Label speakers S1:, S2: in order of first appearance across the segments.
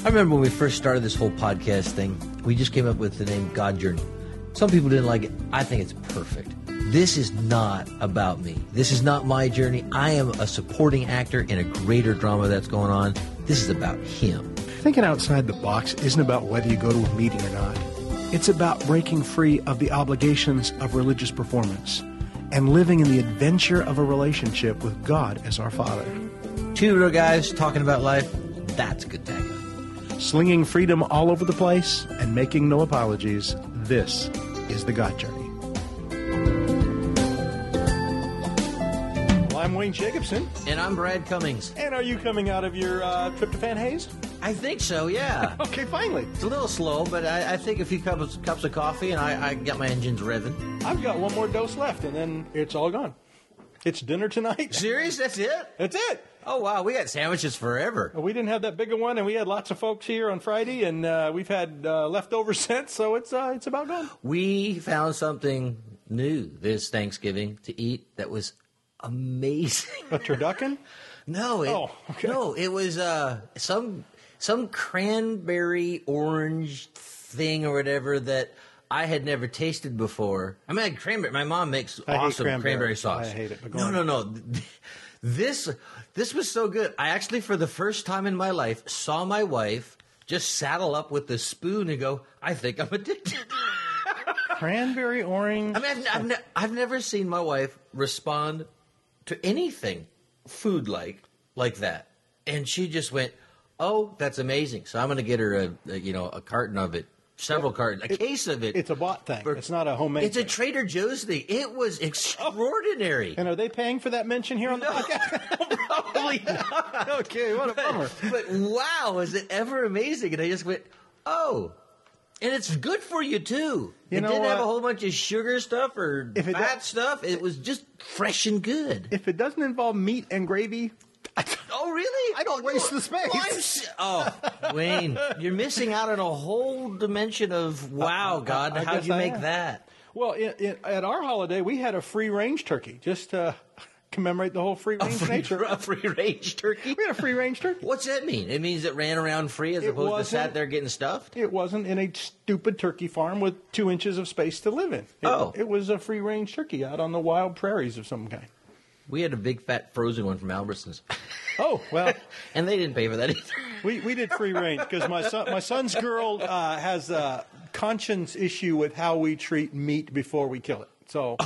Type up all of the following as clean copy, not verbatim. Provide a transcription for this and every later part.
S1: I remember when we first started this whole podcast thing, we just came up with the name God Journey. Some people didn't like it. I think it's perfect. This is not about me. This is not my journey. I am a supporting actor in a greater drama that's going on. This is about him.
S2: Thinking outside the box isn't about whether you go to a meeting or not. It's about breaking free of the obligations of religious performance and living in the adventure of a relationship with God as our Father.
S1: Two little guys talking about life, that's a good tagline.
S2: Slinging freedom all over the place and making no apologies, this is the God Journey. Well, I'm Wayne Jacobson.
S1: And I'm Brad Cummings.
S2: And are you coming out of your tryptophan haze?
S1: I think so, yeah.
S2: Okay, finally.
S1: It's a little slow, but I think a few cups of coffee and I got my engines revving.
S2: I've got one more dose left, and then it's all gone. It's dinner tonight.
S1: Serious? That's it?
S2: That's it.
S1: Oh, wow. We got sandwiches forever.
S2: We didn't have that bigger one, and we had lots of folks here on Friday, and we've had leftovers since, so it's about gone.
S1: We found something new this Thanksgiving to eat that was amazing.
S2: A turducken?
S1: No. It was some cranberry orange thing or whatever that I had never tasted before. I mean, cranberry. My mom makes awesome cranberry sauce.
S2: I hate it. But
S1: No. This was so good. I actually, for the first time in my life, saw my wife just saddle up with the spoon and go, I think I'm addicted.
S2: Cranberry orange?
S1: I mean, I've never seen my wife respond to anything food-like that. And she just went, oh, that's amazing. So I'm going to get her a carton of it. Several cartons, a case of it.
S2: It's a bought thing. It's not a homemade
S1: It's
S2: thing.
S1: a Trader Joe's thing. It was extraordinary.
S2: And are they paying for that mention here on the podcast?
S1: Probably not.
S2: Okay, what a bummer.
S1: But wow, was it ever amazing? And I just went, oh. And it's good for you, too. It didn't have a whole bunch of sugar stuff or fat stuff. It was just fresh and good.
S2: If it doesn't involve meat and gravy...
S1: Oh, really?
S2: I don't waste the space.
S1: Wayne, you're missing out on a whole dimension of, wow, God, how'd you make that?
S2: Well, at our holiday, we had a free-range turkey, just to commemorate the whole free-range nature.
S1: A free-range turkey?
S2: We had a free-range turkey.
S1: What's that mean? It means it ran around free as opposed to sat there getting stuffed?
S2: It wasn't in a stupid turkey farm with 2 inches of space to live in. It was a free-range turkey out on the wild prairies of some kind.
S1: We had a big, fat, frozen one from Albertsons.
S2: Oh, well.
S1: And they didn't pay for that either.
S2: We did free range because my son's girl has a conscience issue with how we treat meat before we kill it. So,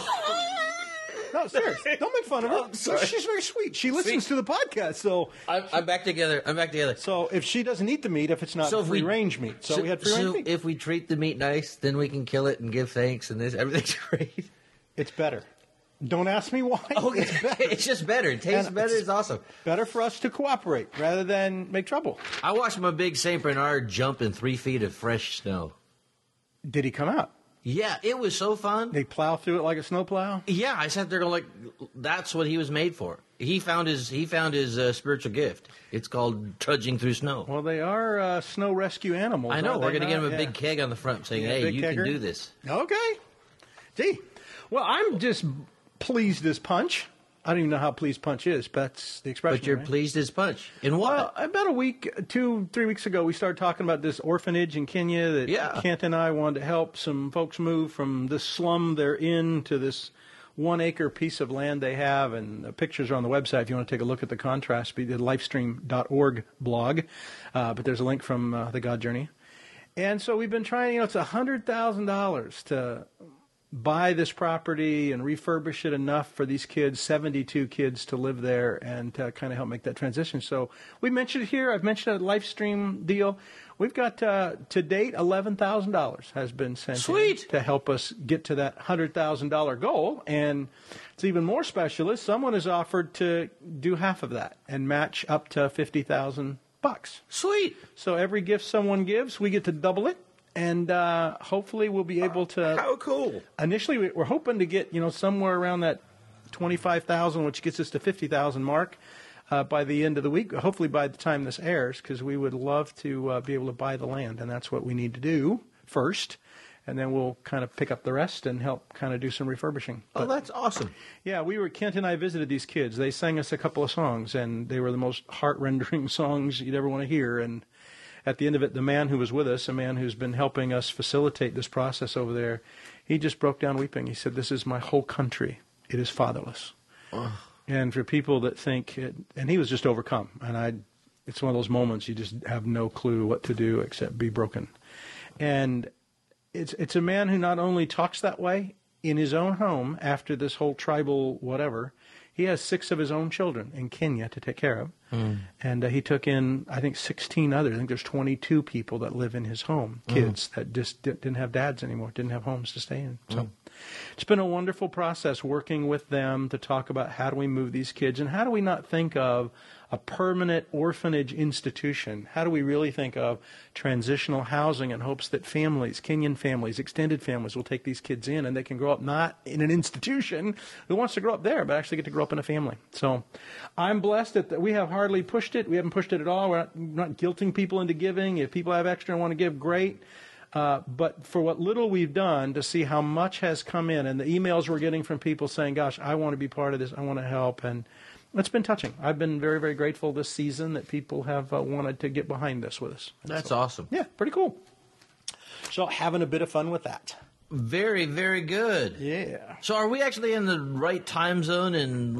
S2: no, seriously, don't make fun of her. She's very sweet. She listens to the podcast. So
S1: I'm back together.
S2: So if she doesn't eat the meat, if it's not free range meat, we had free range meat.
S1: If we treat the meat nice, then we can kill it and give thanks, and everything's great.
S2: It's better. Don't ask me why.
S1: Oh, it's better. It's just better. It tastes better. It's awesome.
S2: Better for us to cooperate rather than make trouble.
S1: I watched my big St. Bernard jump in 3 feet of fresh snow.
S2: Did he come out?
S1: Yeah, it was so fun.
S2: They plow through it like a snowplow?
S1: Yeah, I sat there going that's what he was made for. He found his spiritual gift. It's called trudging through snow.
S2: Well, they are snow rescue animals.
S1: I know. We're going to get him a big keg on the front saying, hey, you can do this.
S2: Okay. Gee. Well, I'm just pleased as punch. I don't even know how pleased punch is, but that's the expression.
S1: But you're pleased as punch. In what?
S2: Well, about a week, 2-3 weeks ago, we started talking about this orphanage in Kenya that Kent and I wanted to help some folks move from this slum they're in to this 1-acre piece of land they have. And the pictures are on the website if you want to take a look at the contrast. We did Lifestream.org blog, but there's a link from the God Journey. And so we've been trying, it's $100,000 to buy this property and refurbish it enough for these kids, 72 kids, to live there and to kind of help make that transition. So we mentioned it here. I've mentioned a Lifestream deal. We've got, to date, $11,000 has been sent in to help us get to that $100,000 goal. And it's even more special is someone has offered to do half of that and match up to $50,000.
S1: Sweet.
S2: So every gift someone gives, we get to double it. And hopefully we'll be able to.
S1: How cool!
S2: Initially, we're hoping to get somewhere around that 25,000, which gets us to 50,000 mark by the end of the week. Hopefully by the time this airs, because we would love to be able to buy the land, and that's what we need to do first. And then we'll kind of pick up the rest and help kind of do some refurbishing.
S1: Oh, that's awesome!
S2: Yeah, Kent and I visited these kids. They sang us a couple of songs, and they were the most heart-rendering songs you'd ever want to hear. And at the end of it, the man who was with us, a man who's been helping us facilitate this process over there, he just broke down weeping. He said, "This is my whole country. It is fatherless." Oh. And for people that think, and he was just overcome. And it's one of those moments you just have no clue what to do except be broken. And it's a man who not only talks that way in his own home after this whole tribal whatever. He has 6 of his own children in Kenya to take care of. And he took in, I think, 16 others. I think there's 22 people that live in his home, kids that just didn't have dads anymore, didn't have homes to stay in. So it's been a wonderful process working with them to talk about how do we move these kids and how do we not think of a permanent orphanage institution. How do we really think of transitional housing in hopes that families, Kenyan families, extended families will take these kids in and they can grow up not in an institution who wants to grow up there, but actually get to grow up in a family. So I'm blessed that we have hardly pushed it. We haven't pushed it at all. We're not guilting people into giving. If people have extra and want to give, great. But for what little we've done to see how much has come in and the emails we're getting from people saying, gosh, I want to be part of this. I want to help. And it's been touching. I've been very, very grateful this season that people have wanted to get behind this with us.
S1: That's awesome.
S2: Yeah, pretty cool. So having a bit of fun with that.
S1: Very, very good.
S2: Yeah.
S1: So are we actually in the right time zone and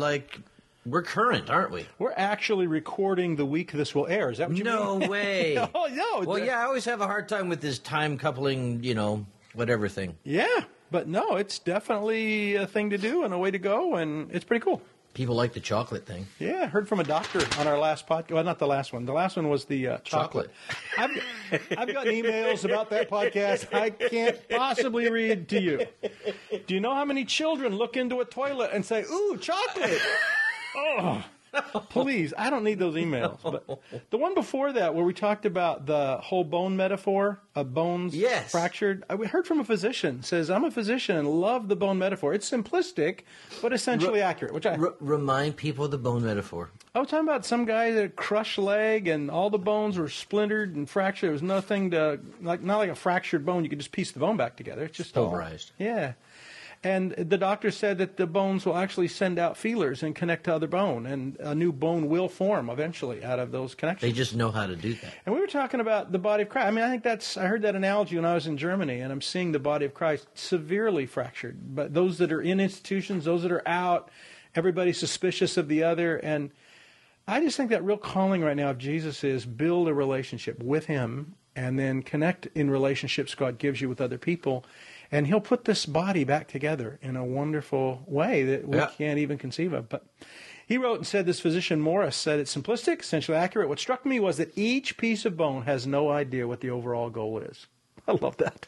S1: we're current, aren't we?
S2: We're actually recording the week this will air. Is that what you mean?
S1: No way.
S2: No.
S1: Well, yeah, I always have a hard time with this time coupling, whatever thing.
S2: Yeah, but no, it's definitely a thing to do and a way to go, and it's pretty cool.
S1: People like the chocolate thing.
S2: Yeah, I heard from a doctor on our last podcast. Well, not the last one. The last one was the chocolate. I've gotten emails about that podcast I can't possibly read to you. Do you know how many children look into a toilet and say, ooh, chocolate? Oh, please, I don't need those emails. But the one before that where we talked about the whole bone metaphor of bones fractured, I heard from a physician, says, I'm a physician and love the bone metaphor. It's simplistic, but essentially accurate. Which
S1: remind people of the bone metaphor.
S2: I was talking about some guy that crushed leg and all the bones were splintered and fractured. There was nothing not like a fractured bone. You could just piece the bone back together. It's just
S1: pulverized.
S2: Yeah. And the doctor said that the bones will actually send out feelers and connect to other bone, and a new bone will form eventually out of those connections.
S1: They just know how to do that.
S2: And we were talking about the body of Christ. I mean, I heard that analogy when I was in Germany, and I'm seeing the body of Christ severely fractured. But those that are in institutions, those that are out, everybody's suspicious of the other. And I just think that real calling right now of Jesus is build a relationship with him and then connect in relationships God gives you with other people. And he'll put this body back together in a wonderful way that we can't even conceive of. But he wrote and said, this physician Morris said it's simplistic, essentially accurate. What struck me was that each piece of bone has no idea what the overall goal is. I love that.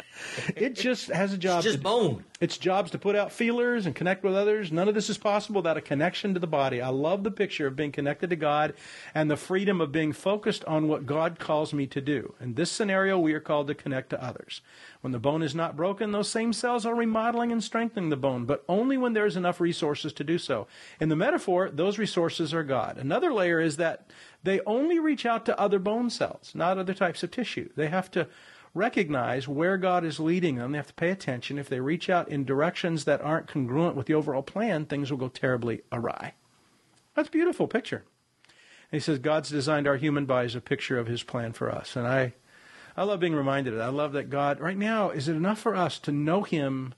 S2: It just has a job.
S1: It's just bone.
S2: Its job's to put out feelers and connect with others. None of this is possible without a connection to the body. I love the picture of being connected to God and the freedom of being focused on what God calls me to do. In this scenario, we are called to connect to others. When the bone is not broken, those same cells are remodeling and strengthening the bone, but only when there's enough resources to do so. In the metaphor, those resources are God. Another layer is that they only reach out to other bone cells, not other types of tissue. They have to recognize where God is leading them. They have to pay attention. If they reach out in directions that aren't congruent with the overall plan, things will go terribly awry. That's a beautiful picture. And he says God's designed our human body as a picture of his plan for us. And I love being reminded of that. I love that God, right now, is it enough for us to know him,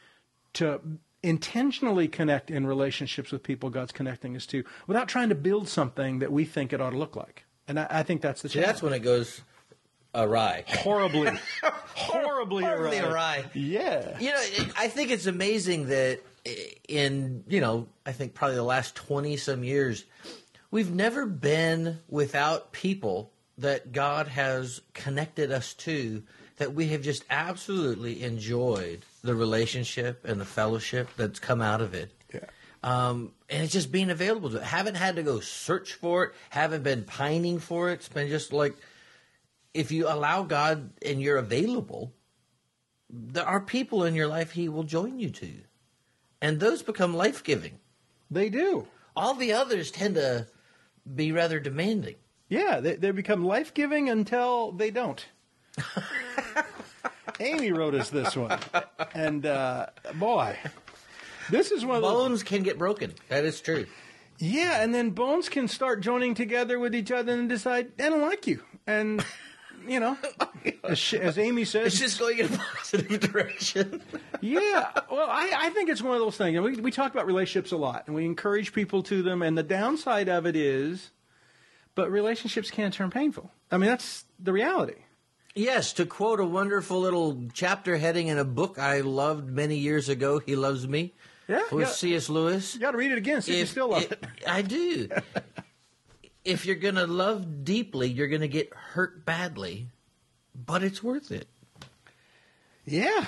S2: to intentionally connect in relationships with people God's connecting us to, without trying to build something that we think it ought to look like? And I think that's the challenge.
S1: That's when it goes awry.
S2: Horribly
S1: awry.
S2: Yeah.
S1: I think it's amazing that in, I think probably the last 20-some years, we've never been without people that God has connected us to, that we have just absolutely enjoyed the relationship and the fellowship that's come out of it.
S2: Yeah.
S1: And it's just being available to it. Haven't had to go search for it. Haven't been pining for it. It's been just like, if you allow God and you're available, there are people in your life he will join you to. And those become life-giving.
S2: They do.
S1: All the others tend to be rather demanding.
S2: Yeah, they become life-giving until they don't. Amy wrote us this one. And, boy, this is one of those...
S1: Bones can get broken. That is true.
S2: Yeah, and then bones can start joining together with each other and decide, I don't like you. And, you know, as Amy says...
S1: It's just going in a positive direction.
S2: Yeah. Well, I think it's one of those things. We talk about relationships a lot, and we encourage people to them. And the downside of it is, but relationships can turn painful. I mean, that's the reality.
S1: Yes, to quote a wonderful little chapter heading in a book I loved many years ago, He Loves Me, with C.S. Lewis.
S2: You got to read it again, see if you still love it.
S1: I do. If you're going to love deeply, you're going to get hurt badly, but it's worth it.
S2: Yeah,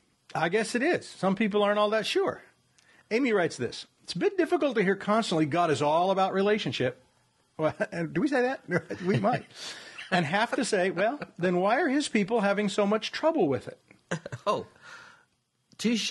S2: I guess it is. Some people aren't all that sure. Amy writes this. It's a bit difficult to hear constantly God is all about relationship. Well, do we say that? We might. And have to say, well, then why are his people having so much trouble with it?
S1: Oh, touche.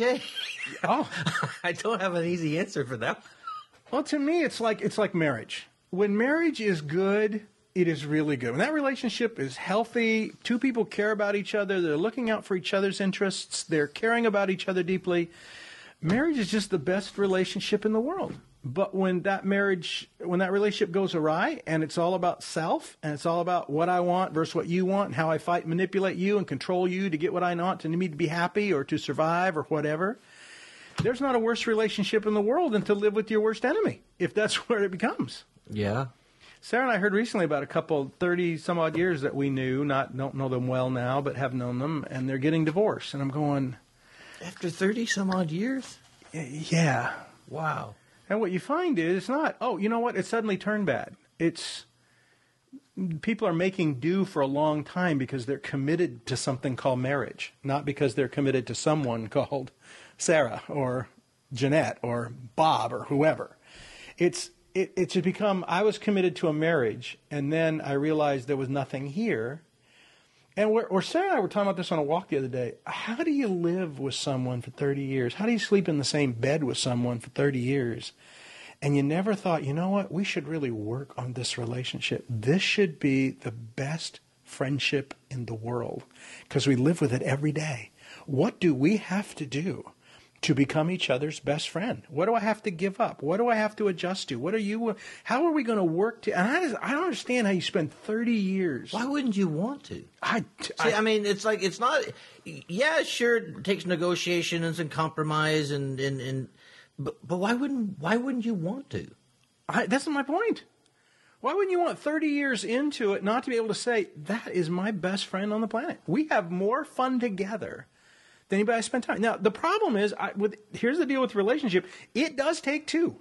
S2: Oh,
S1: I don't have an easy answer for that.
S2: Well, to me, it's like marriage. When marriage is good, it is really good. When that relationship is healthy, two people care about each other, they're looking out for each other's interests, they're caring about each other deeply, marriage is just the best relationship in the world. But when that relationship goes awry and it's all about self and it's all about what I want versus what you want and how I fight and manipulate you and control you to get what I want to me to be happy or to survive or whatever, there's not a worse relationship in the world than to live with your worst enemy, if that's where it becomes.
S1: Yeah.
S2: Sarah and I heard recently about a couple 30-some-odd years that we knew, don't know them well now, but have known them, and they're getting divorced. And I'm going...
S1: After 30-some-odd years?
S2: Yeah.
S1: Wow.
S2: And what you find is, it's not, oh, you know what, it suddenly turned bad. It's, people are making do for a long time because they're committed to something called marriage, not because they're committed to someone called Sarah or Jeanette or Bob or whoever. It's just become, I was committed to a marriage, and then I realized there was nothing here. And Sarah and I were talking about this on a walk the other day. How do you live with someone for 30 years? How do you sleep in the same bed with someone for 30 years? And you never thought, you know what, we should really work on this relationship. This should be the best friendship in the world because we live with it every day. What do we have to do to become each other's best friend? What do I have to give up? What do I have to adjust to? How are we going to work to? And I don't understand how you spend 30 years.
S1: Why wouldn't you want to?
S2: I
S1: mean, it's like, it's not, yeah, sure, it takes negotiation and some compromise but why wouldn't you want to?
S2: That's my point. Why wouldn't you want 30 years into it not to be able to say, that is my best friend on the planet? We have more fun together than anybody I spend time. Now, the problem is, here's the deal with relationship. It does take two.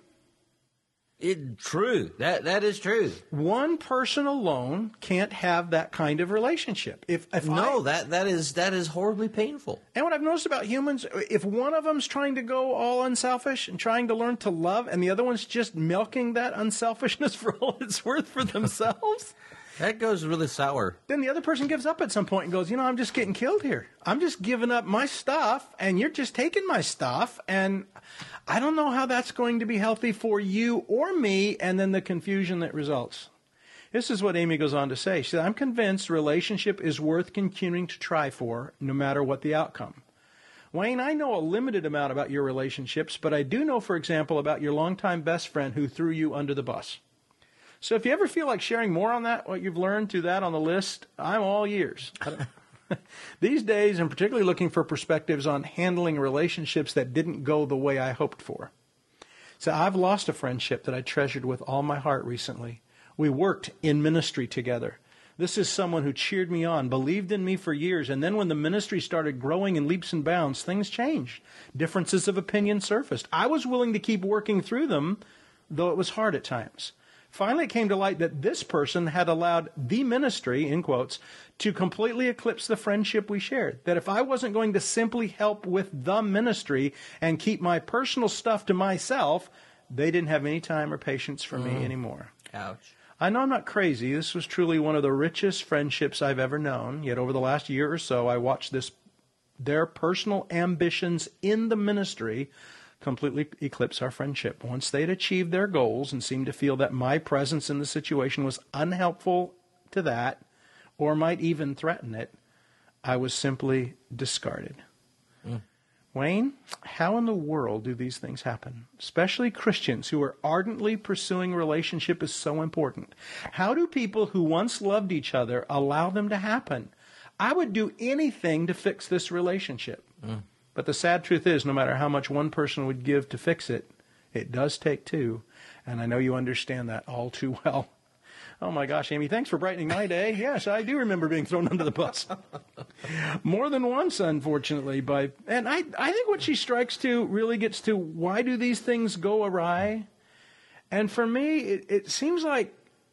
S1: True. That is true.
S2: One person alone can't have that kind of relationship.
S1: That is horribly painful.
S2: And what I've noticed about humans, if one of them's trying to go all unselfish and trying to learn to love, and the other one's just milking that unselfishness for all it's worth for themselves...
S1: That goes really sour.
S2: Then the other person gives up at some point and goes, I'm just getting killed here. I'm just giving up my stuff, and you're just taking my stuff, and I don't know how that's going to be healthy for you or me, and then the confusion that results. This is what Amy goes on to say. She said, I'm convinced relationship is worth continuing to try for, no matter what the outcome. Wayne, I know a limited amount about your relationships, but I do know, for example, about your longtime best friend who threw you under the bus. So if you ever feel like sharing more on that, what you've learned through that on the list, I'm all ears. These days, I'm particularly looking for perspectives on handling relationships that didn't go the way I hoped for. So I've lost a friendship that I treasured with all my heart recently. We worked in ministry together. This is someone who cheered me on, believed in me for years, and then when the ministry started growing in leaps and bounds, things changed. Differences of opinion surfaced. I was willing to keep working through them, though it was hard at times. Finally, it came to light that this person had allowed the ministry, in quotes, to completely eclipse the friendship we shared. That if I wasn't going to simply help with the ministry and keep my personal stuff to myself, they didn't have any time or patience for me anymore.
S1: Ouch.
S2: I know I'm not crazy. This was truly one of the richest friendships I've ever known. Yet over the last year or so, I watched their personal ambitions in the ministry completely eclipse our friendship. Once they'd achieved their goals and seemed to feel that my presence in the situation was unhelpful to that, or might even threaten it, I was simply discarded. Wayne, how in the world do these things happen? Especially Christians who are ardently pursuing a relationship is so important. How do people who once loved each other allow them to happen? I would do anything to fix this relationship. But the sad truth is, no matter how much one person would give to fix it, it does take two. And I know you understand that all too well. Oh, my gosh, Amy, thanks for brightening my day. Yes, I do remember being thrown under the bus. More than once, unfortunately. And I think what she strikes to really gets to, why do these things go awry? And for me, it seems like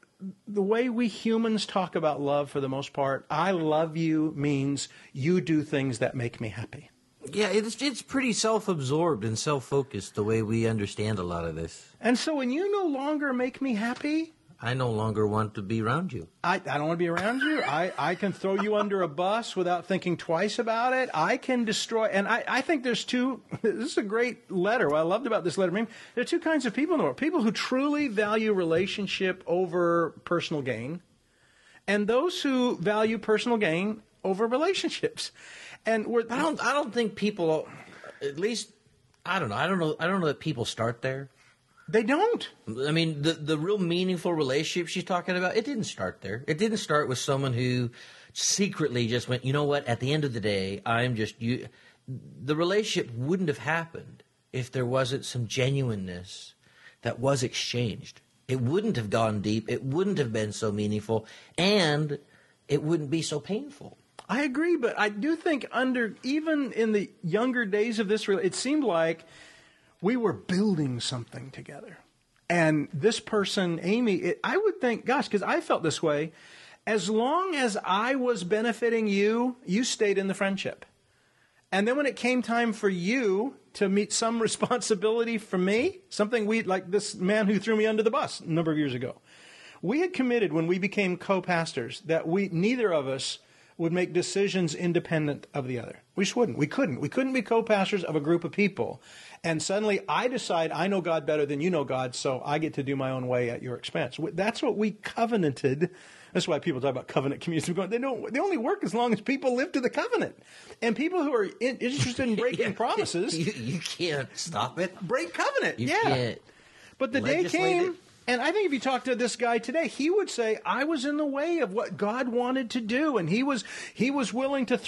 S2: the way we humans talk about love for the most part, I love you means you do things that make me happy.
S1: Yeah, it's pretty self-absorbed and self-focused, the way we understand a lot of this.
S2: And so when you no longer make me happy,
S1: I no longer want to be around you.
S2: I don't want to be around you. I can throw you under a bus without thinking twice about it. I can destroy. And I think there's two. This is a great letter. What I loved about this letter, there are two kinds of people in the world. People who truly value relationship over personal gain, and those who value personal gain over relationships. And I
S1: don't think people, at least, I don't know. I don't know that people start there.
S2: They don't.
S1: I mean, the real meaningful relationship she's talking about, it didn't start there. It didn't start with someone who secretly just went, you know what, at the end of the day, I'm just you. The relationship wouldn't have happened if there wasn't some genuineness that was exchanged. It wouldn't have gone deep. It wouldn't have been so meaningful. And it wouldn't be so painful.
S2: I agree, but I do think even in the younger days of this, it seemed like we were building something together. And this person, Amy, I would think, gosh, because I felt this way, as long as I was benefiting you, you stayed in the friendship. And then when it came time for you to meet some responsibility from me, something like this man who threw me under the bus a number of years ago, we had committed when we became co-pastors that neither of us would make decisions independent of the other. We just wouldn't. We couldn't be co-pastors of a group of people. And suddenly I decide I know God better than you know God, so I get to do my own way at your expense. That's what we covenanted. That's why people talk about covenant communities. They only work as long as people live to the covenant. And people who are interested in breaking promises.
S1: You can't stop it.
S2: Break covenant.
S1: You can't.
S2: But the day came. And I think if you talk to this guy today, he would say, I was in the way of what God wanted to do. And he was willing to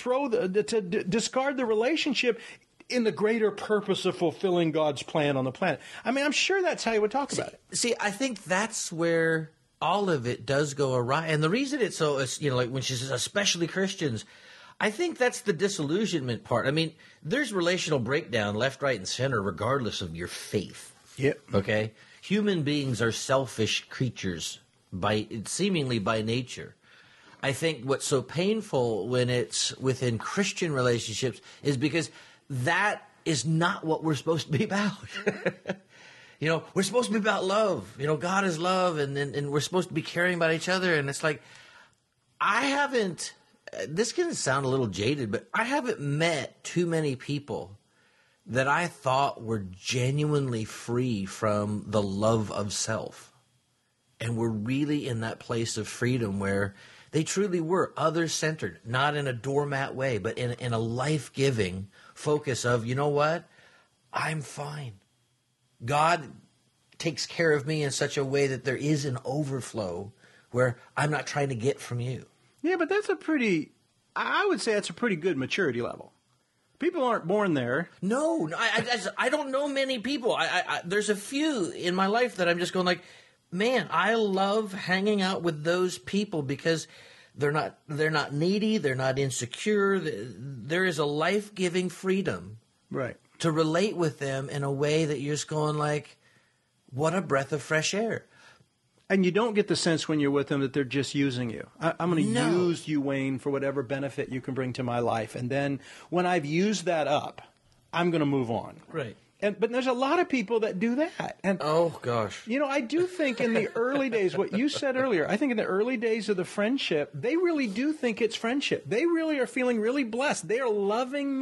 S2: discard the relationship in the greater purpose of fulfilling God's plan on the planet. I mean, I'm sure that's how he would talk about it.
S1: See, I think that's where all of it does go awry. And the reason it's so, like when she says, especially Christians, I think that's the disillusionment part. I mean, there's relational breakdown left, right, and center, regardless of your faith.
S2: Yep.
S1: Okay? Human beings are selfish creatures seemingly by nature. I think what's so painful when it's within Christian relationships is because that is not what we're supposed to be about. We're supposed to be about love. God is love, and we're supposed to be caring about each other. And it's like, this can sound a little jaded, but I haven't met too many people that I thought were genuinely free from the love of self. And were really in that place of freedom where they truly were other-centered, not in a doormat way, but in a life-giving focus of, you know what? I'm fine. God takes care of me in such a way that there is an overflow where I'm not trying to get from you.
S2: Yeah, but I would say that's a pretty good maturity level. People aren't born there.
S1: No, I don't know many people. There's a few in my life that I'm just going like, man, I love hanging out with those people because they're not needy, they're not insecure. There is a life-giving freedom,
S2: right,
S1: to relate with them in a way that you're just going like, what a breath of fresh air.
S2: And you don't get the sense when you're with them that they're just using you. I'm going to use you, Wayne, for whatever benefit you can bring to my life. And then when I've used that up, I'm going to move on.
S1: Right.
S2: But there's a lot of people that do that. And
S1: oh, gosh.
S2: I do think in the early days, what you said earlier, I think in the early days of the friendship, they really do think it's friendship. They really are feeling really blessed. They are loving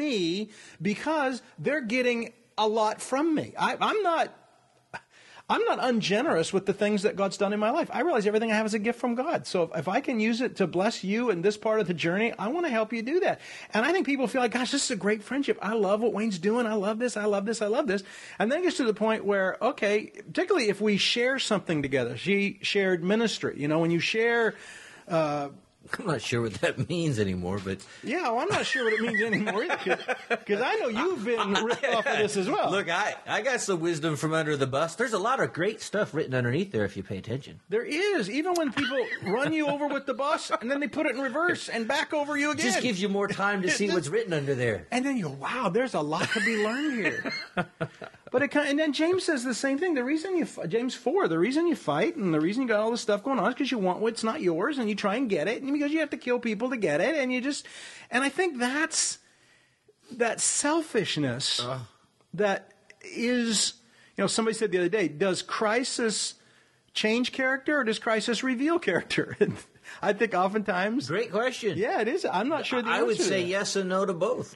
S2: I'm not ungenerous with the things that God's done in my life. I realize everything I have is a gift from God. So if I can use it to bless you in this part of the journey, I want to help you do that. And I think people feel like, gosh, this is a great friendship. I love what Wayne's doing. I love this. I love this. I love this. And then it gets to the point where, okay, particularly if we share something together. She shared ministry. You know, when you share...
S1: I'm not sure what that means anymore, but...
S2: Yeah, well, I'm not sure what it means anymore either, because I know you've been ripped off of this as well.
S1: Look, I got some wisdom from under the bus. There's a lot of great stuff written underneath there if you pay attention.
S2: There is, even when people run you over with the bus, and then they put it in reverse and back over you again.
S1: It just gives you more time to see what's written under there.
S2: And then you go, wow, there's a lot to be learned here. But and then James says the same thing. The reason James 4, the reason you fight and the reason you got all this stuff going on is because you want what's not yours and you try and get it, and because you have to kill people to get it, and I think that's that selfishness that is, somebody said the other day, does crisis change character or does crisis reveal character? I think oftentimes.
S1: Great question.
S2: Yeah, it is. I'm not sure the answer
S1: I would
S2: to
S1: say
S2: that.
S1: yes and no to both.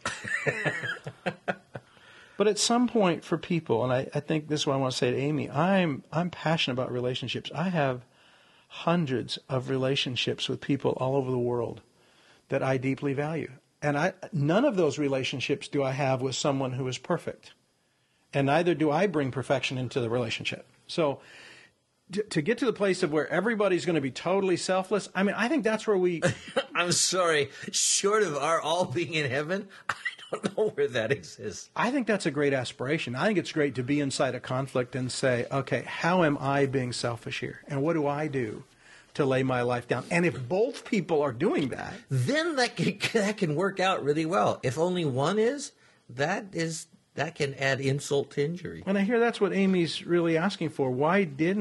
S2: But at some point for people, and I think this is what I want to say to Amy, I'm passionate about relationships. I have hundreds of relationships with people all over the world that I deeply value. And none of those relationships do I have with someone who is perfect. And neither do I bring perfection into the relationship. So to get to the place of where everybody's going to be totally selfless, I mean, I think that's where we...
S1: I'm sorry, short of our all being in heaven, I don't know where that exists.
S2: I think that's a great aspiration. I think it's great to be inside a conflict and say, okay, how am I being selfish here? And what do I do to lay my life down? And if both people are doing that...
S1: Then that can work out really well. If only one is, that can add insult to injury.
S2: And I hear that's what Amy's really asking for. Why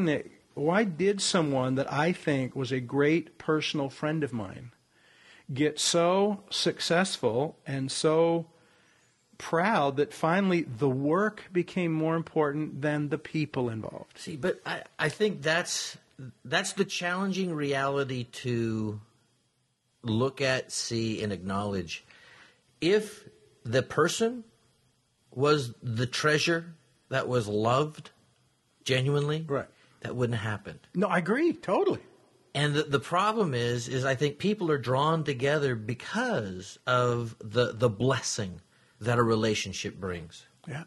S2: did someone that I think was a great personal friend of mine get so successful and so proud that finally the work became more important than the people involved?
S1: See, but I think that's the challenging reality to look at, see, and acknowledge. If the person was the treasure that was loved genuinely,
S2: right,
S1: that wouldn't have happened.
S2: No, I agree, totally.
S1: And the problem is I think people are drawn together because of the blessing that a relationship brings.
S2: Yeah.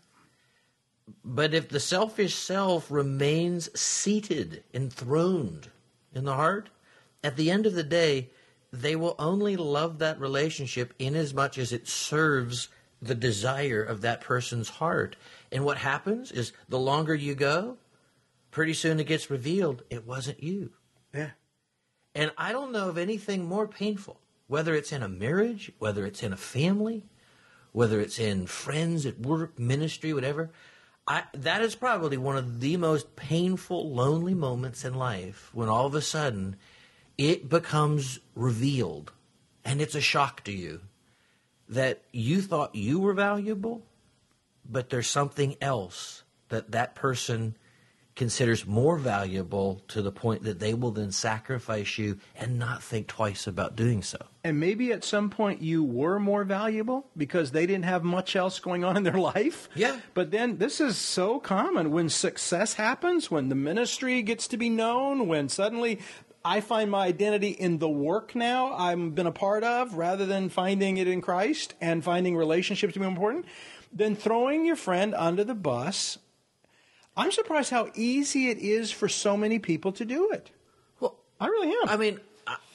S1: But if the selfish self remains seated, enthroned in the heart, at the end of the day, they will only love that relationship inasmuch as it serves the desire of that person's heart. And what happens is the longer you go, pretty soon it gets revealed it wasn't you.
S2: Yeah.
S1: And I don't know of anything more painful, whether it's in a marriage, whether it's in a family, whether it's in friends at work, ministry, whatever. That is probably one of the most painful, lonely moments in life when all of a sudden it becomes revealed, and it's a shock to you that you thought you were valuable, but there's something else that person considers more valuable to the point that they will then sacrifice you and not think twice about doing so.
S2: And maybe at some point you were more valuable because they didn't have much else going on in their life.
S1: Yeah.
S2: But then this is so common when success happens, when the ministry gets to be known, when suddenly I find my identity in the work now I've been a part of rather than finding it in Christ and finding relationships to be important, then throwing your friend under the bus. I'm surprised how easy it is for so many people to do it.
S1: Well,
S2: I really am.
S1: I mean,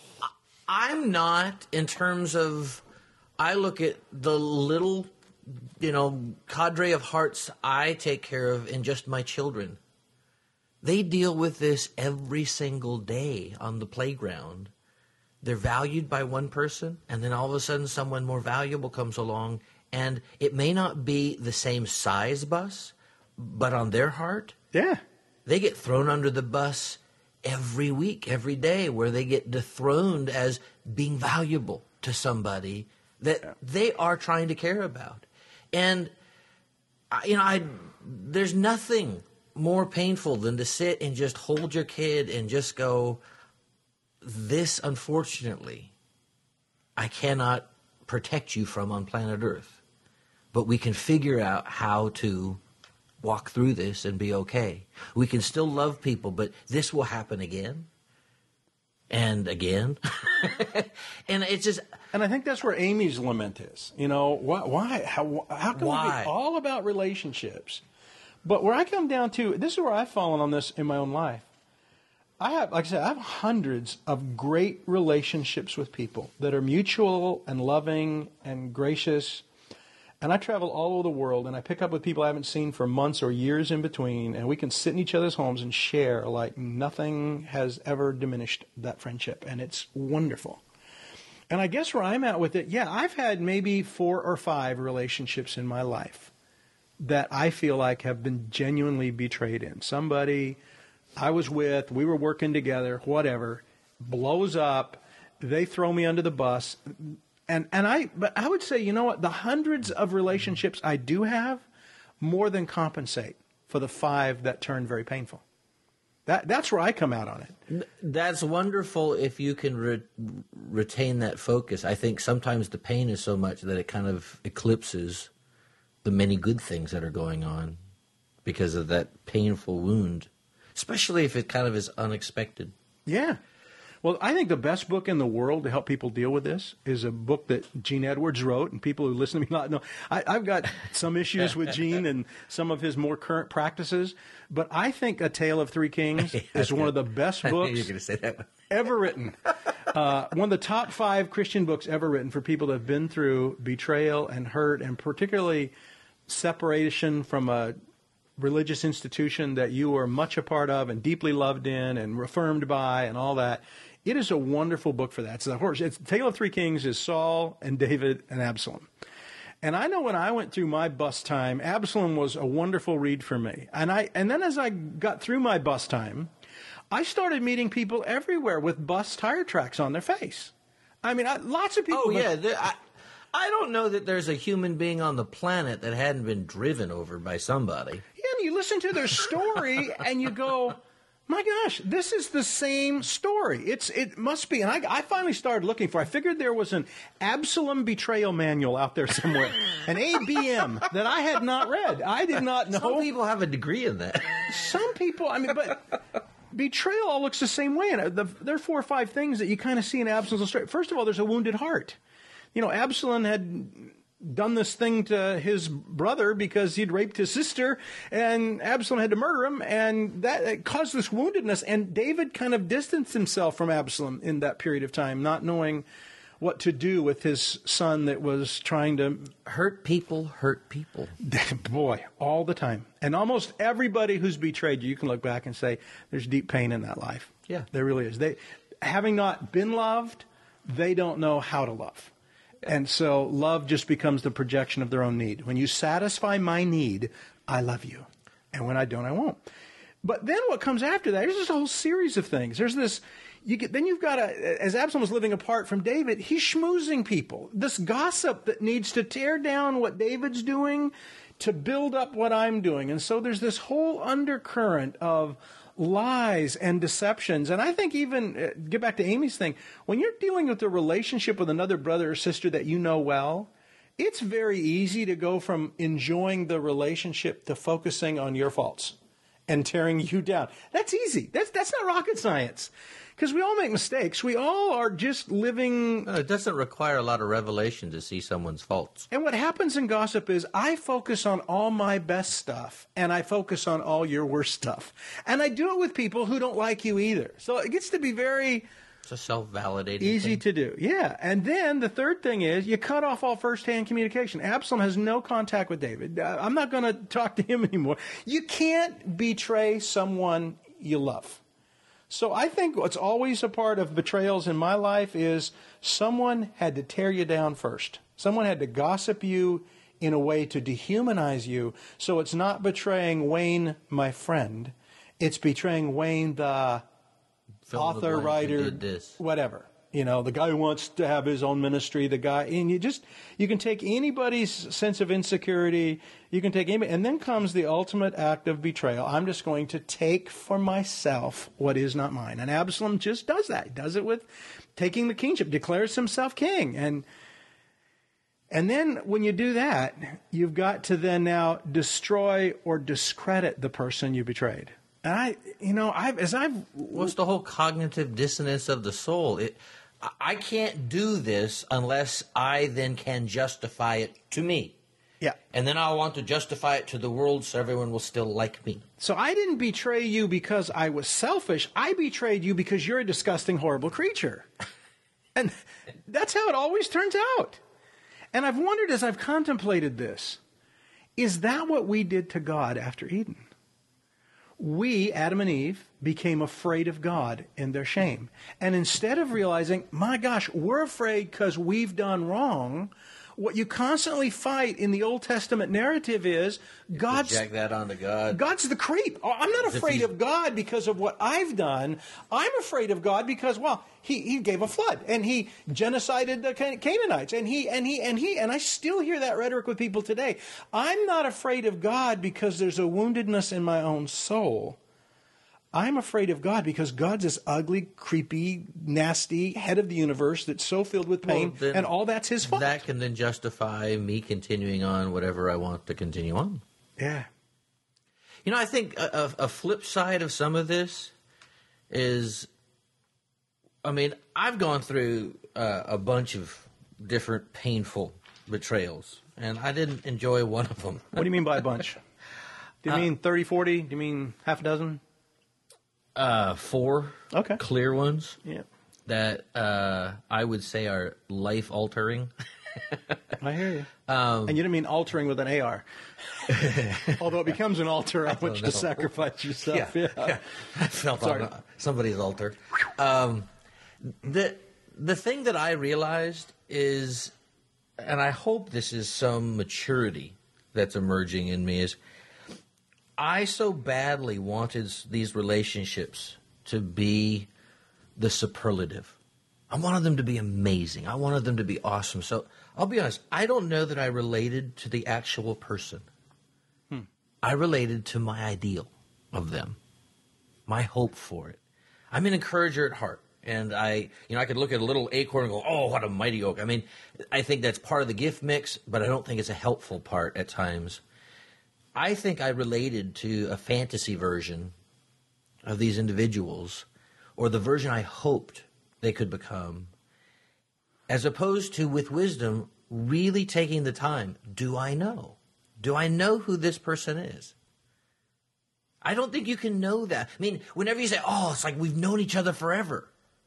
S1: I'm not in terms of, I look at the little, cadre of hearts I take care of in just my children. They deal with this every single day on the playground. They're valued by one person, and then all of a sudden someone more valuable comes along, and it may not be the same size bus, but on their heart,
S2: yeah,
S1: they get thrown under the bus every week, every day, where they get dethroned as being valuable to somebody that they are trying to care about. And, there's nothing more painful than to sit and just hold your kid and just go, this, unfortunately, I cannot protect you from on planet Earth. But we can figure out how to walk through this and be okay. We can still love people, but this will happen again and again. And it's just...
S2: And I think that's where Amy's lament is. You know, why? How can we be all about relationships? But where I come down to, this is where I've fallen on this in my own life. I have hundreds of great relationships with people that are mutual and loving and gracious. And I travel all over the world, and I pick up with people I haven't seen for months or years in between, and we can sit in each other's homes and share like nothing has ever diminished that friendship, and it's wonderful. And I guess where I'm at with it, I've had maybe 4 or 5 relationships in my life that I feel like have been genuinely betrayed in. Somebody I was with, we were working together, whatever, blows up, they throw me under the bus. But I would say, you know what, the hundreds of relationships I do have more than compensate for the 5 that turned very painful. That's where I come out on it.
S1: That's wonderful if you can retain that focus. I think sometimes the pain is so much that it kind of eclipses the many good things that are going on because of that painful wound, especially if it kind of is unexpected.
S2: Yeah. Well, I think the best book in the world to help people deal with this is a book that Gene Edwards wrote, and people who listen to me not know. I've got some issues with Gene and some of his more current practices, but I think A Tale of Three Kings is one of the best books
S1: you're going to say that one.
S2: Ever written. One of the top 5 Christian books ever written for people that have been through betrayal and hurt, and particularly separation from a religious institution that you were much a part of and deeply loved in and affirmed by and all that. It is a wonderful book for that. It's Tale of Three Kings is Saul and David and Absalom. And I know when I went through my bus time, Absalom was a wonderful read for me. And then as I got through my bus time, I started meeting people everywhere with bus tire tracks on their face. I mean, lots of people.
S1: Oh, yeah. I don't know that there's a human being on the planet that hadn't been driven over by somebody.
S2: Yeah, and you listen to their story and you go, my gosh, this is the same story. It must be. And I finally started looking for, I figured there was an Absalom betrayal manual out there somewhere, an ABM that I had not read. I did not know.
S1: Some people have a degree in that.
S2: Some people, but betrayal all looks the same way. And there are 4 or 5 things that you kind of see in Absalom's story. First of all, there's a wounded heart. You know, Absalom had done this thing to his brother because he'd raped his sister, and Absalom had to murder him, and that caused this woundedness. And David kind of distanced himself from Absalom in that period of time, not knowing what to do with his son that was trying to
S1: hurt people.
S2: Boy, all the time. And almost everybody who's betrayed you, you can look back and say, there's deep pain in that life.
S1: Yeah.
S2: There really is. They, having not been loved, they don't know how to love. And so love just becomes the projection of their own need. When you satisfy my need, I love you. And when I don't, I won't. But then what comes after that, there's this whole series of things. There's this, then you've got as Absalom was living apart from David, he's schmoozing people. This gossip that needs to tear down what David's doing to build up what I'm doing. And so there's this whole undercurrent of lies and deceptions. And I think even, get back to Amy's thing, when you're dealing with a relationship with another brother or sister that you know well, it's very easy to go from enjoying the relationship to focusing on your faults and tearing you down. That's easy. That's not rocket science. Because we all make mistakes. We all are just living...
S1: No, it doesn't require a lot of revelation to see someone's faults.
S2: And what happens in gossip is I focus on all my best stuff, and I focus on all your worst stuff. And I do it with people who don't like you either. So it gets to be very...
S1: It's a self-validating
S2: easy
S1: thing.
S2: to do. Yeah. And then the third thing is you cut off all first-hand communication. Absalom has no contact with David. I'm not going to talk to him anymore. You can't betray someone you love. So I think what's always a part of betrayals in my life is someone had to tear you down first. Someone had to gossip you in a way to dehumanize you. So it's not betraying Wayne, my friend. It's betraying Wayne, the author, writer, whatever. You know, the guy who wants to have his own ministry, the guy, and you can take anybody's sense of insecurity, you can take anybody, and then comes the ultimate act of betrayal. I'm just going to take for myself what is not mine. And Absalom just does that. He does it with taking the kingship, declares himself king. And And then when you do that, you've got to then now destroy or discredit the person you betrayed. And
S1: what's the whole cognitive dissonance of the soul? I can't do this unless I then can justify it to me.
S2: Yeah.
S1: And then I'll want to justify it to the world so everyone will still like me.
S2: So I didn't betray you because I was selfish. I betrayed you because you're a disgusting, horrible creature. And that's how it always turns out. And I've wondered as I've contemplated this, is that what we did to God after Eden? We, Adam and Eve, became afraid of God in their shame. And instead of realizing, my gosh, we're afraid because we've done wrong, what you constantly fight in the Old Testament narrative is God's...
S1: Project that onto God.
S2: God's the creep. I'm not afraid of God because of what I've done. I'm afraid of God because, well, he gave a flood and he genocided the Canaanites and I still hear that rhetoric with people today. I'm not afraid of God because there's a woundedness in my own soul. I'm afraid of God because God's this ugly, creepy, nasty head of the universe that's so filled with pain, and all that's his fault.
S1: That can then justify me continuing on whatever I want to continue on.
S2: Yeah.
S1: You know, I think a flip side of some of this is, I mean, I've gone through a bunch of different painful betrayals, and I didn't enjoy one of them.
S2: What do you mean by a bunch? Do you mean 30, 40? Do you mean half a dozen?
S1: 4 clear ones that I would say are life-altering.
S2: I hear you. And you didn't mean altering with an AR. Although it becomes an altar on which to sacrifice yourself.
S1: Yeah. I felt on somebody's altar. The thing that I realized is, and I hope this is some maturity that's emerging in me, is I so badly wanted these relationships to be the superlative. I wanted them to be amazing. I wanted them to be awesome. So I'll be honest, I don't know that I related to the actual person. I related to my ideal of them, my hope for it. I'm an encourager at heart. And I could look at a little acorn and go, oh, what a mighty oak. I mean, I think that's part of the gift mix, but I don't think it's a helpful part at times. I think I related to a fantasy version of these individuals, or the version I hoped they could become, as opposed to, with wisdom, really taking the time. Do I know? Do I know who this person is? I don't think you can know that. I mean, whenever you say, oh, it's like we've known each other forever.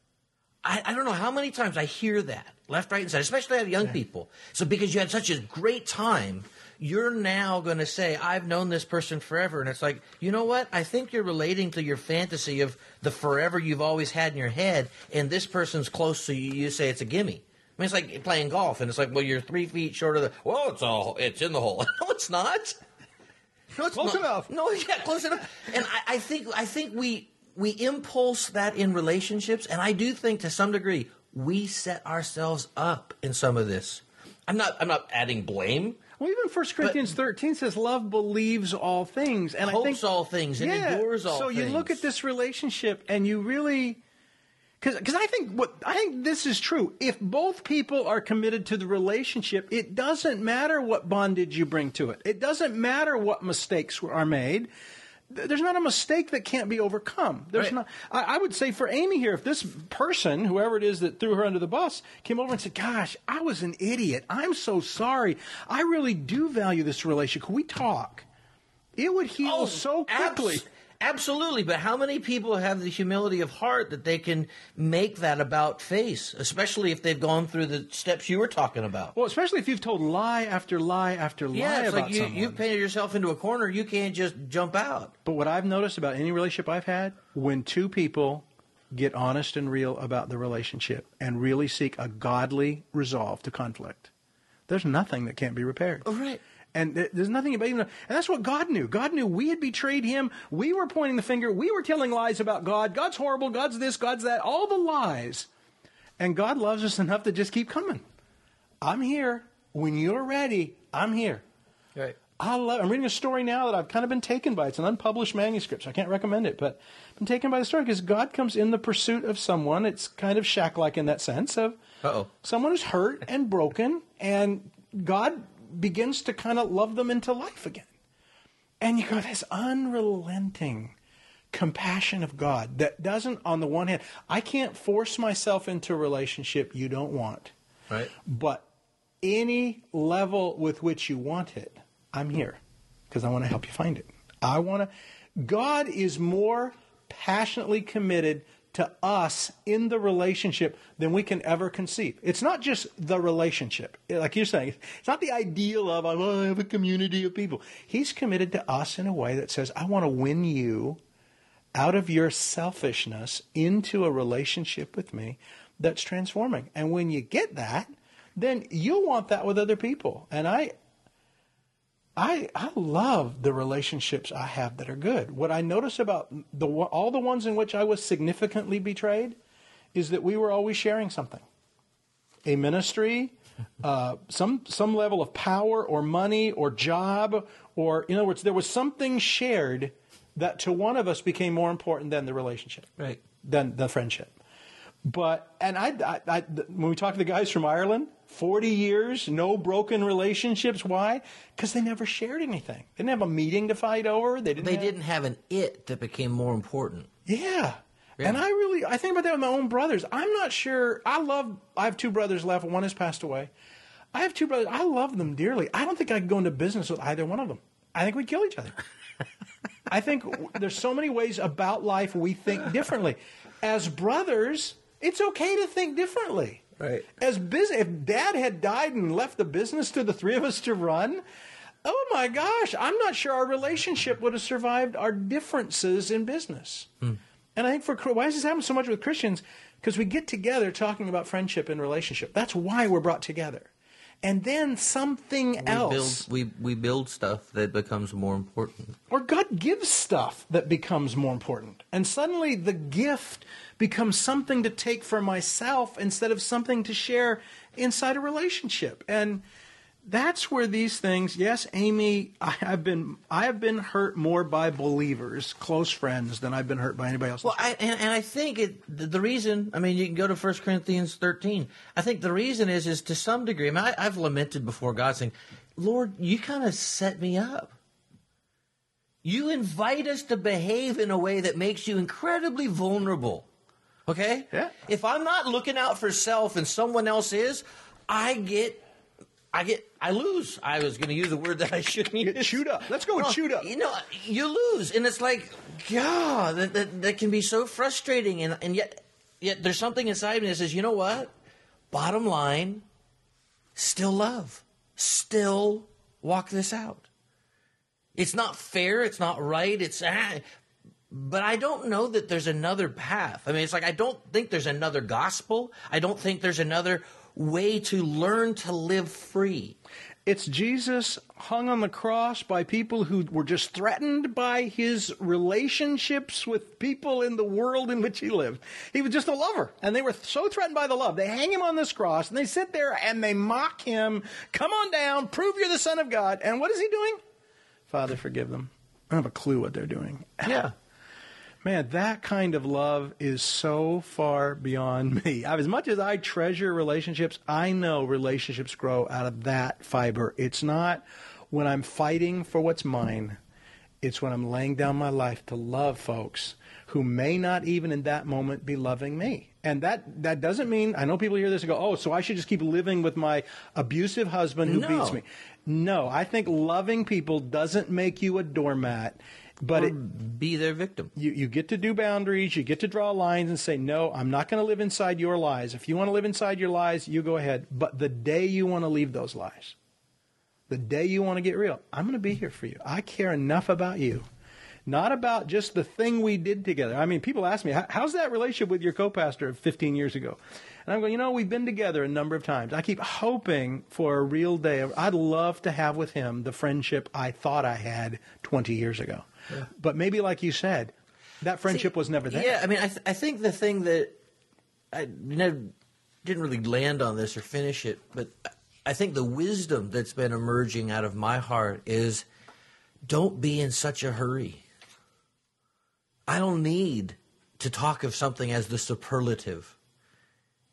S1: I don't know how many times I hear that, left, right, and center, especially out of young people. So because you had such a great time, you're now going to say, I've known this person forever. And it's like, you know what? I think you're relating to your fantasy of the forever you've always had in your head, and this person's close, so you say it's a gimme. I mean, it's like playing golf, and it's like, well, you're 3 feet short of the, well, it's in the hole. No, it's not.
S2: No, it's close enough.
S1: No, yeah, close enough. And I think we impulse that in relationships, and I do think to some degree we set ourselves up in some of this. I'm not adding blame.
S2: Well, even 1 Corinthians 13 says love believes all things. And
S1: hopes
S2: I think,
S1: all things and endures all things.
S2: So you look at this relationship and you really... Because I think this is true. If both people are committed to the relationship, it doesn't matter what bondage you bring to it. It doesn't matter what mistakes are made. There's not a mistake that can't be overcome. There's not. I would say for Amy here, if this person, whoever it is that threw her under the bus, came over and said, gosh, I was an idiot. I'm so sorry. I really do value this relationship. Can we talk? It would heal so quickly.
S1: Absolutely, but how many people have the humility of heart that they can make that about face, especially if they've gone through the steps you were talking about?
S2: Well, especially if you've told lie after lie after lie about someone. Yeah, it's like
S1: you've painted yourself into a corner. You can't just jump out.
S2: But what I've noticed about any relationship I've had, when two people get honest and real about the relationship and really seek a godly resolve to conflict, there's nothing that can't be repaired.
S1: Oh, right.
S2: And there's nothing about even, and that's what God knew. God knew we had betrayed him. We were pointing the finger. We were telling lies about God. God's horrible. God's this. God's that. All the lies. And God loves us enough to just keep coming. I'm here. When you're ready, I'm here.
S1: Right.
S2: I'm reading a story now that I've kind of been taken by. It's an unpublished manuscript, so I can't recommend it. But I've been taken by the story because God comes in the pursuit of someone. It's kind of Shaq-like in that sense of someone who's hurt and broken and God begins to kind of love them into life again. And you go, this unrelenting compassion of God that doesn't, on the one hand, I can't force myself into a relationship you don't want.
S1: Right.
S2: But any level with which you want it, I'm here because I want to help you find it. God is more passionately committed to us in the relationship than we can ever conceive. It's not just the relationship. Like you're saying, it's not the ideal of, I have a community of people. He's committed to us in a way that says, I want to win you out of your selfishness into a relationship with me that's transforming. And when you get that, then you'll want that with other people. And I love the relationships I have that are good. What I notice about all the ones in which I was significantly betrayed is that we were always sharing something. A ministry, some level of power or money or job, or in other words, there was something shared that to one of us became more important than the relationship,
S1: right?
S2: Than the friendship. But, and I when we talk to the guys from Ireland, 40 years, no broken relationships. Why? Because they never shared anything. They didn't have a meeting to fight over. They didn't have
S1: an it that became more important.
S2: Yeah. And I think about that with my own brothers. I'm not sure. I have two brothers left. One has passed away. I have two brothers. I love them dearly. I don't think I could go into business with either one of them. I think we'd kill each other. I think there's so many ways about life we think differently. As brothers, it's okay to think differently.
S1: Right.
S2: If Dad had died and left the business to the three of us to run, oh my gosh, I'm not sure our relationship would have survived our differences in business. And I think why does this happen so much with Christians? Because we get together talking about friendship and relationship. That's why we're brought together. And then something else.
S1: We build stuff that becomes more important.
S2: Or God gives stuff that becomes more important. And suddenly the gift becomes something to take for myself instead of something to share inside a relationship. And that's where these things, yes, Amy, I have been hurt more by believers, close friends, than I've been hurt by anybody else.
S1: Well, I think the reason, I mean, you can go to 1 Corinthians 13. I think the reason is to some degree, I mean, I've lamented before God saying, Lord, you kind of set me up. You invite us to behave in a way that makes you incredibly vulnerable. Okay?
S2: Yeah.
S1: If I'm not looking out for self and someone else is, I lose. I was going to use a word that I shouldn't use.
S2: Get chewed up. Let's go with chewed up.
S1: You know, you lose. And it's like, God, that can be so frustrating. And yet there's something inside me that says, you know what? Bottom line, still love. Still walk this out. It's not fair. It's not right. But I don't know that there's another path. I mean, it's like I don't think there's another gospel. I don't think there's another way to learn to live free.
S2: It's Jesus hung on the cross by people who were just threatened by his relationships with people in the world in which he lived. He was just a lover, and they were so threatened by the love. They hang him on this cross, and they sit there and they mock him. Come on down, prove you're the Son of God. And what is he doing? Father, forgive them. I don't have a clue what they're doing.
S1: Yeah.
S2: Man, that kind of love is so far beyond me. As much as I treasure relationships, I know relationships grow out of that fiber. It's not when I'm fighting for what's mine. It's when I'm laying down my life to love folks who may not even in that moment be loving me. And that doesn't mean, I know people hear this and go, oh, so I should just keep living with my abusive husband who beats me. No, I think loving people doesn't make you a doormat. But
S1: be their victim.
S2: You get to do boundaries. You get to draw lines and say, no, I'm not going to live inside your lies. If you want to live inside your lies, you go ahead. But the day you want to leave those lies, the day you want to get real, I'm going to be here for you. I care enough about you, not about just the thing we did together. I mean, people ask me, how's that relationship with your co-pastor 15 years ago? And I'm going, we've been together a number of times. I keep hoping for a real day. I'd love to have with him the friendship I thought I had 20 years ago. Yeah. But maybe, like you said, that friendship was never there.
S1: Yeah, I mean, I think the thing that I didn't really land on this or finish it, but I think the wisdom that's been emerging out of my heart is don't be in such a hurry. I don't need to talk of something as the superlative.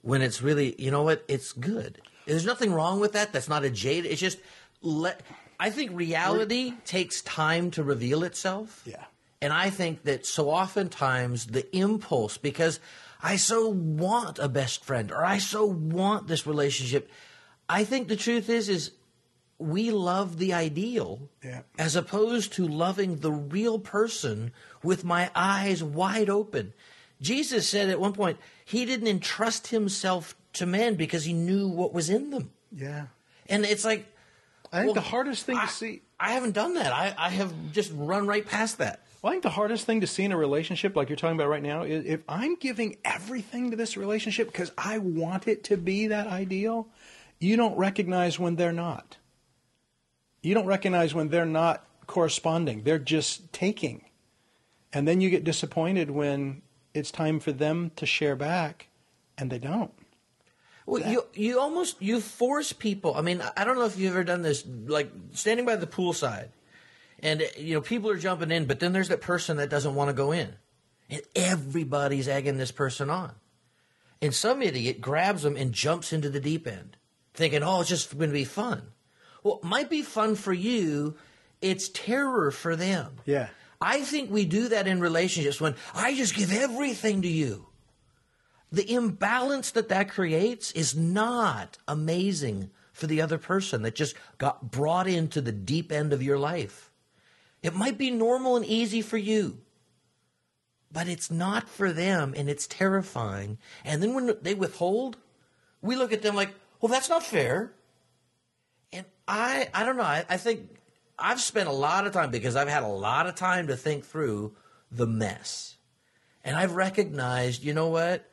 S1: when it's really, you know what, it's good. There's nothing wrong with that. That's not a jade. It's just, I think reality takes time to reveal itself.
S2: Yeah.
S1: And I think that so oftentimes the impulse, because I so want a best friend or I so want this relationship, I think the truth is we love the ideal as opposed to loving the real person with my eyes wide open. Jesus said at one point, he didn't entrust himself to men because he knew what was in them.
S2: Yeah.
S1: And it's like,
S2: I think the hardest thing to see.
S1: I haven't done that. I have just run right past that.
S2: Well, I think the hardest thing to see in a relationship like you're talking about right now is if I'm giving everything to this relationship because I want it to be that ideal, you don't recognize when they're not. You don't recognize when they're not corresponding. They're just taking. And then you get disappointed when it's time for them to share back and they don't.
S1: Well, you force people. I mean, I don't know if you've ever done this, like standing by the poolside. And, people are jumping in, but then there's that person that doesn't want to go in. And everybody's egging this person on. And some idiot grabs them and jumps into the deep end, thinking, it's just going to be fun. Well, it might be fun for you. It's terror for them.
S2: Yeah.
S1: I think we do that in relationships when I just give everything to you. The imbalance that creates is not amazing for the other person that just got brought into the deep end of your life. It might be normal and easy for you, but it's not for them, and it's terrifying. And then when they withhold, we look at them like, well, that's not fair. And I don't know. I think I've spent a lot of time, because I've had a lot of time to think through the mess. And I've recognized, you know what?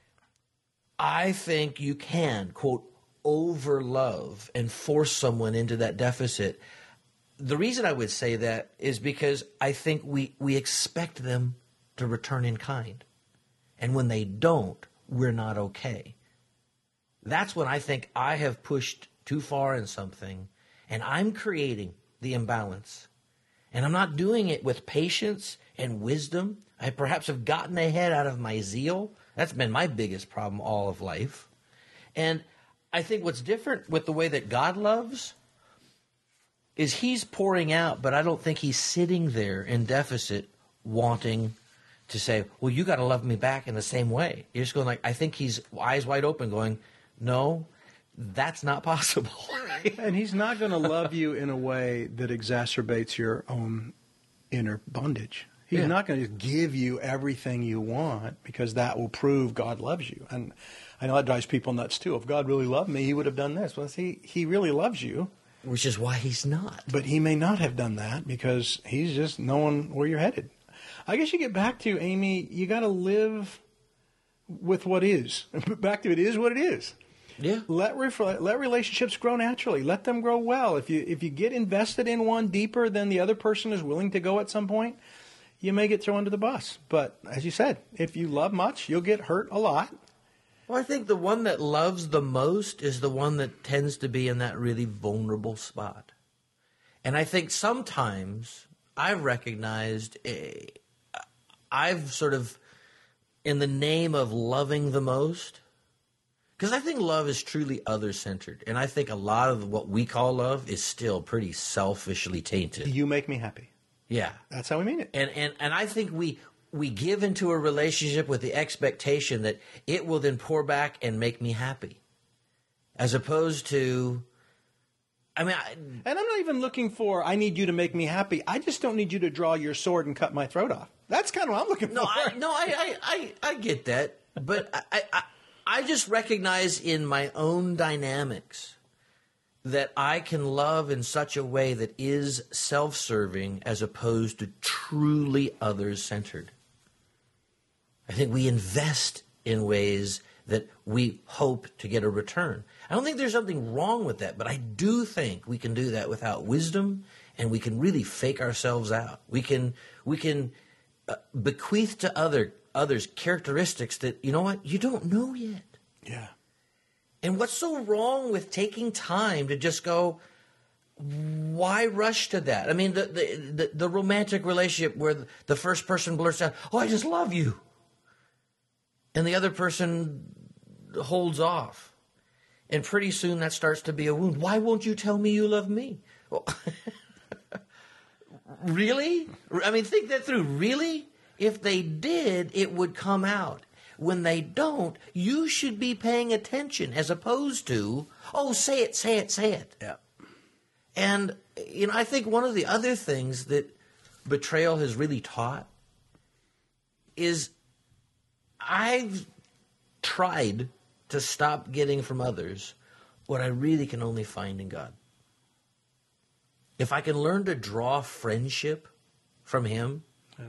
S1: I think you can, quote, overlove and force someone into that deficit. The reason I would say that is because I think we expect them to return in kind. And when they don't, we're not okay. That's when I think I have pushed too far in something, and I'm creating the imbalance. And I'm not doing it with patience and wisdom. I perhaps have gotten ahead out of my zeal. That's been my biggest problem all of life. And I think what's different with the way that God loves is he's pouring out, but I don't think he's sitting there in deficit wanting to say, well, you got to love me back in the same way. You're just going like, I think he's eyes wide open going, no, that's not possible.
S2: And he's not going to love you in a way that exacerbates your own inner bondage. He's not going to just give you everything you want because that will prove God loves you. And I know that drives people nuts too. If God really loved me, he would have done this. Well, see, he really loves you.
S1: Which is why he's not.
S2: But he may not have done that because he's just knowing where you're headed. I guess you get back to, Amy, you got to live with what is. Back to it is what it is.
S1: Yeah.
S2: Let relationships grow naturally. Let them grow well. If you get invested in one deeper than the other person is willing to go at some point, you may get thrown under the bus. But as you said, if you love much, you'll get hurt a lot.
S1: Well, I think the one that loves the most is the one that tends to be in that really vulnerable spot. And I think sometimes I've recognized, I've sort of, in the name of loving the most, because I think love is truly other-centered. And I think a lot of what we call love is still pretty selfishly tainted.
S2: You make me happy.
S1: Yeah.
S2: That's how we mean it.
S1: And I think we give into a relationship with the expectation that it will then pour back and make me happy. As opposed to, and I'm
S2: not even looking for, I need you to make me happy. I just don't need you to draw your sword and cut my throat off. That's kind of what I'm looking for.
S1: I get that. But I just recognize in my own dynamics that I can love in such a way that is self-serving as opposed to truly others-centered. I think we invest in ways that we hope to get a return. I don't think there's something wrong with that, but I do think we can do that without wisdom, and we can really fake ourselves out. We can bequeath to others characteristics that, you know what, you don't know yet.
S2: Yeah.
S1: And what's so wrong with taking time to just go, why rush to that? I mean, the romantic relationship where the first person blurts out, oh, I just love you. And the other person holds off. And pretty soon that starts to be a wound. Why won't you tell me you love me? Well, really? I mean, think that through. Really? If they did, it would come out. When they don't, you should be paying attention as opposed to, oh, say it, say it, say it.
S2: Yeah.
S1: And, I think one of the other things that betrayal has really taught is I've tried to stop getting from others what I really can only find in God. If I can learn to draw friendship from Him,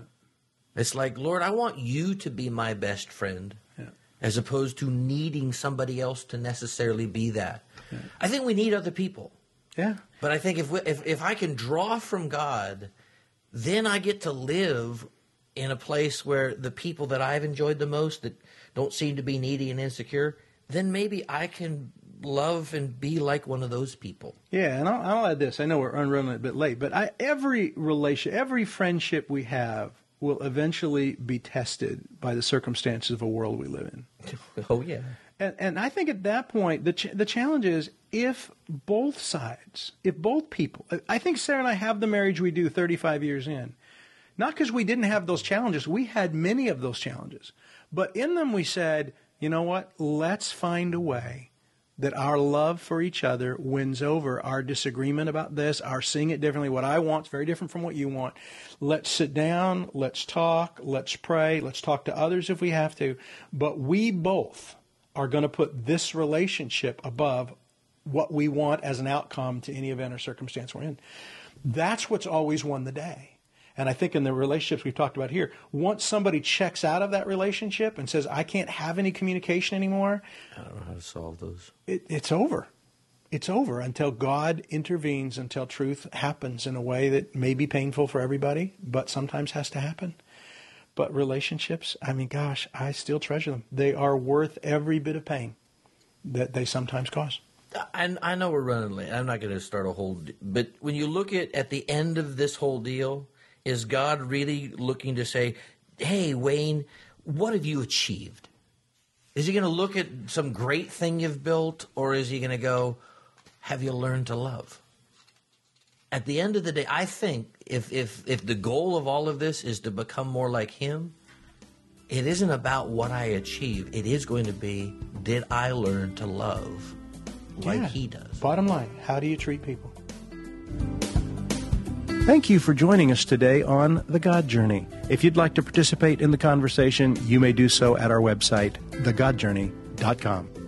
S1: it's like, Lord, I want you to be my best friend, as opposed to needing somebody else to necessarily be that. Yeah. I think we need other people.
S2: Yeah.
S1: But I think if I can draw from God, then I get to live in a place where the people that I've enjoyed the most that don't seem to be needy and insecure, then maybe I can love and be like one of those people.
S2: Yeah, and I'll add this. I know we're running a bit late, but every friendship we have will eventually be tested by the circumstances of a world we live in.
S1: Oh, yeah.
S2: And I think at that point, the challenge is if both sides, if both people, I think Sarah and I have the marriage we do 35 years in, not because we didn't have those challenges. We had many of those challenges. But in them we said, you know what, let's find a way that our love for each other wins over our disagreement about this, our seeing it differently. What I want is very different from what you want. Let's sit down, let's talk, let's pray, let's talk to others if we have to. But we both are going to put this relationship above what we want as an outcome to any event or circumstance we're in. That's what's always won the day. And I think in the relationships we've talked about here, once somebody checks out of that relationship and says, I can't have any communication anymore,
S1: I don't know how to solve those.
S2: It's over. It's over until God intervenes, until truth happens in a way that may be painful for everybody, but sometimes has to happen. But relationships, I mean, gosh, I still treasure them. They are worth every bit of pain that they sometimes cause.
S1: And I know we're running late. I'm not going to start a whole... But when you look at the end of this whole deal, is God really looking to say, hey, Wayne, what have you achieved? Is He going to look at some great thing you've built, or is He going to go, have you learned to love? At the end of the day, I think if the goal of all of this is to become more like Him, it isn't about what I achieve. It is going to be, did I learn to love like He does?
S2: Bottom line, how do you treat people? Thank you for joining us today on The God Journey. If you'd like to participate in the conversation, you may do so at our website, thegodjourney.com.